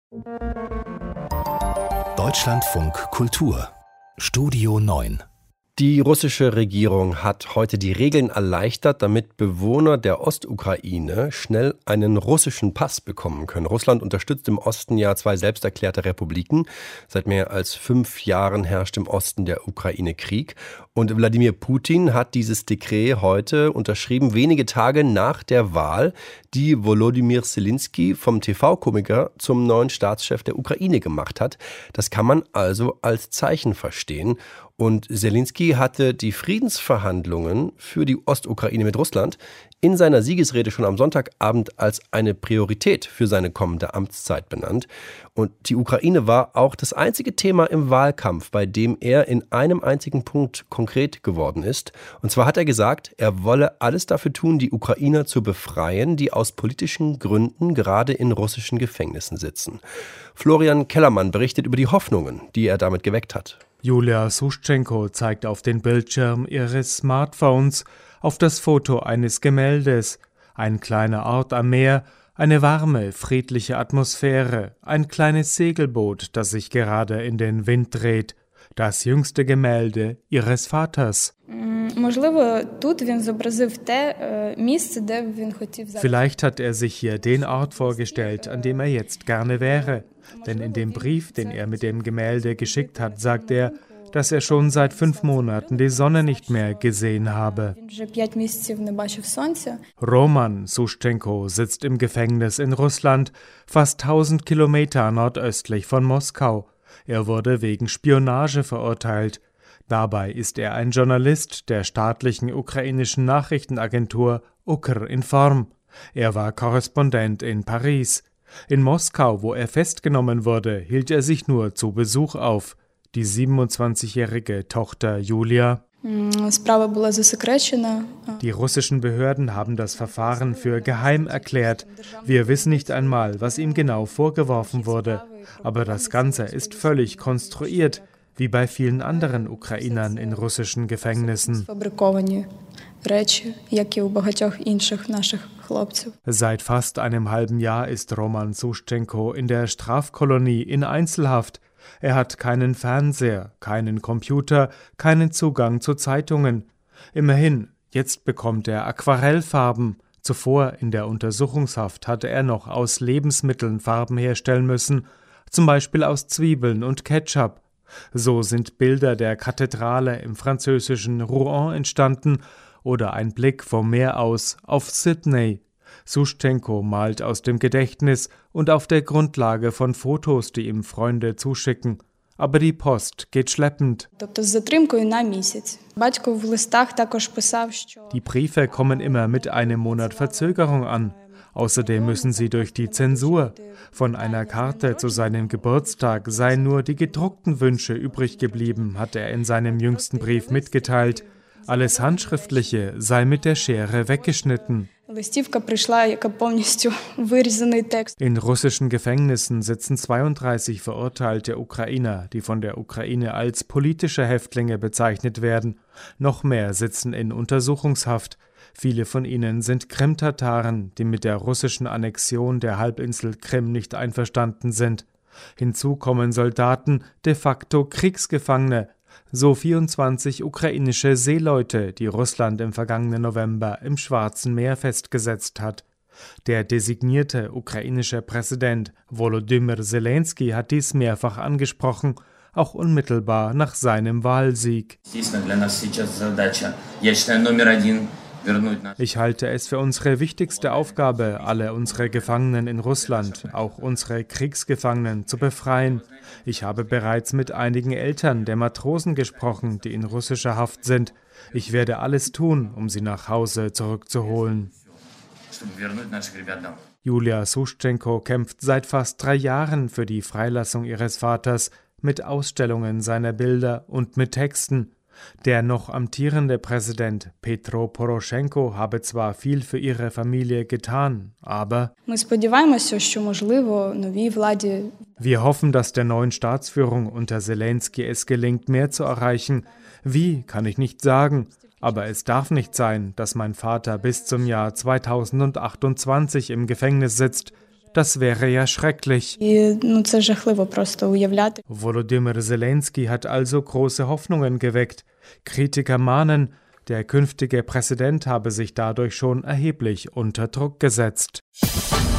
Deutschlandfunk Kultur Studio 9. Die russische Regierung hat heute die Regeln erleichtert, damit Bewohner der Ostukraine schnell einen russischen Pass bekommen können. Russland unterstützt im Osten ja 2 selbsterklärte Republiken. Seit mehr als 5 Jahren herrscht im Osten der Ukraine Krieg. Und Wladimir Putin hat dieses Dekret heute unterschrieben, wenige Tage nach der Wahl, die Volodymyr Zelensky vom TV-Komiker zum neuen Staatschef der Ukraine gemacht hat. Das kann man also als Zeichen verstehen. Und Zelensky hatte die Friedensverhandlungen für die Ostukraine mit Russland in seiner Siegesrede schon am Sonntagabend als eine Priorität für seine kommende Amtszeit benannt. Und die Ukraine war auch das einzige Thema im Wahlkampf, bei dem er in einem einzigen Punkt konkret geworden ist. Und zwar hat er gesagt, er wolle alles dafür tun, die Ukrainer zu befreien, die aus politischen Gründen gerade in russischen Gefängnissen sitzen. Florian Kellermann berichtet über die Hoffnungen, die er damit geweckt hat. Julia Suschenko zeigt auf den Bildschirm ihres Smartphones auf das Foto eines Gemäldes. Ein kleiner Ort am Meer, eine warme, friedliche Atmosphäre, ein kleines Segelboot, das sich gerade in den Wind dreht. Das jüngste Gemälde ihres Vaters. Vielleicht hat er sich hier den Ort vorgestellt, an dem er jetzt gerne wäre. Denn in dem Brief, den er mit dem Gemälde geschickt hat, sagt er, dass er schon seit 5 Monaten die Sonne nicht mehr gesehen habe. Roman Suschenko sitzt im Gefängnis in Russland, fast 1000 Kilometer nordöstlich von Moskau. Er wurde wegen Spionage verurteilt. Dabei ist er ein Journalist der staatlichen ukrainischen Nachrichtenagentur Ukrinform. Er war Korrespondent in Paris. In Moskau, wo er festgenommen wurde, hielt er sich nur zu Besuch auf. Die 27-jährige Tochter Julia. Die russischen Behörden haben das Verfahren für geheim erklärt. Wir wissen nicht einmal, was ihm genau vorgeworfen wurde. Aber das Ganze ist völlig konstruiert, wie bei vielen anderen Ukrainern in russischen Gefängnissen. Seit fast einem halben Jahr ist Roman Suschenko in der Strafkolonie in Einzelhaft. Er hat keinen Fernseher, keinen Computer, keinen Zugang zu Zeitungen. Immerhin, jetzt bekommt er Aquarellfarben. Zuvor in der Untersuchungshaft hatte er noch aus Lebensmitteln Farben herstellen müssen, zum Beispiel aus Zwiebeln und Ketchup. So sind Bilder der Kathedrale im französischen Rouen entstanden oder ein Blick vom Meer aus auf Sydney. Suschenko malt aus dem Gedächtnis und auf der Grundlage von Fotos, die ihm Freunde zuschicken. Aber die Post geht schleppend. Die Briefe kommen immer mit einem Monat Verzögerung an. Außerdem müssen sie durch die Zensur. Von einer Karte zu seinem Geburtstag seien nur die gedruckten Wünsche übrig geblieben, hat er in seinem jüngsten Brief mitgeteilt. Alles Handschriftliche sei mit der Schere weggeschnitten. In russischen Gefängnissen sitzen 32 verurteilte Ukrainer, die von der Ukraine als politische Häftlinge bezeichnet werden. Noch mehr sitzen in Untersuchungshaft. Viele von ihnen sind Krimtataren, die mit der russischen Annexion der Halbinsel Krim nicht einverstanden sind. Hinzu kommen Soldaten, de facto Kriegsgefangene, so 24 ukrainische Seeleute, die Russland im vergangenen November im Schwarzen Meer festgesetzt hat. Der designierte ukrainische Präsident Volodymyr Zelensky hat dies mehrfach angesprochen, auch unmittelbar nach seinem Wahlsieg. Ich halte es für unsere wichtigste Aufgabe, alle unsere Gefangenen in Russland, auch unsere Kriegsgefangenen, zu befreien. Ich habe bereits mit einigen Eltern der Matrosen gesprochen, die in russischer Haft sind. Ich werde alles tun, um sie nach Hause zurückzuholen. Julia Suschenko kämpft seit fast 3 Jahren für die Freilassung ihres Vaters, mit Ausstellungen seiner Bilder und mit Texten. Der noch amtierende Präsident Petro Poroschenko habe zwar viel für ihre Familie getan, aber wir hoffen, dass der neuen Staatsführung unter Zelensky es gelingt, mehr zu erreichen. Wie, kann ich nicht sagen, aber es darf nicht sein, dass mein Vater bis zum Jahr 2028 im Gefängnis sitzt. Das wäre ja schrecklich. Це жахливо просто уявляти. Volodymyr Zelensky hat also große Hoffnungen geweckt. Kritiker mahnen, der künftige Präsident habe sich dadurch schon erheblich unter Druck gesetzt.